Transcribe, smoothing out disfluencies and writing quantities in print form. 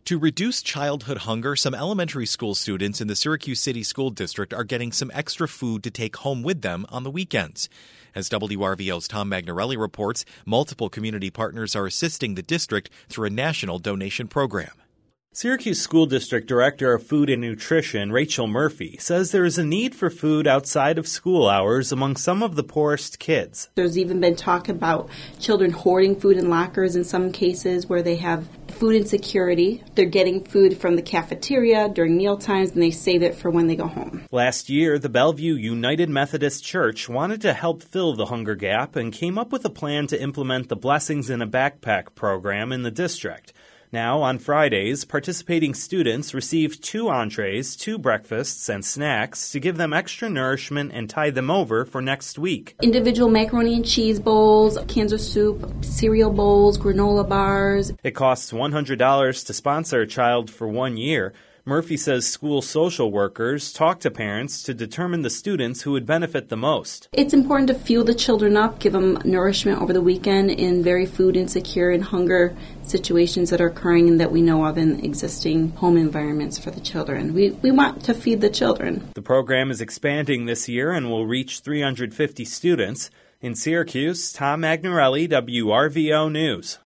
To reduce childhood hunger, some elementary school students in the Syracuse City School District are getting some extra food to take home with them on the weekends. As WRVO's Tom Magnarelli reports, multiple community partners are assisting the district through a national donation program. Syracuse School District Director of Food and Nutrition, Rachel Murphy, says there is a need for food outside of school hours among some of the poorest kids. There's even been talk about children hoarding food in lockers in some cases where they have food insecurity. They're getting food from the cafeteria during meal times and they save it for when they go home. Last year, the Bellevue United Methodist Church wanted to help fill the hunger gap and came up with a plan to implement the Blessings in a Backpack program in the district. Now, on Fridays, participating students receive 2 entrees, 2 breakfasts, and snacks to give them extra nourishment and tide them over for next week. Individual macaroni and cheese bowls, cans of soup, cereal bowls, granola bars. It costs $100 to sponsor a child for 1 year. Murphy says school social workers talk to parents to determine the students who would benefit the most. It's important to fuel the children up, give them nourishment over the weekend in very food insecure and hunger situations that are occurring and that we know of in existing home environments for the children. We want to feed the children. The program is expanding this year and will reach 350 students. In Syracuse, Tom Magnarelli, WRVO News.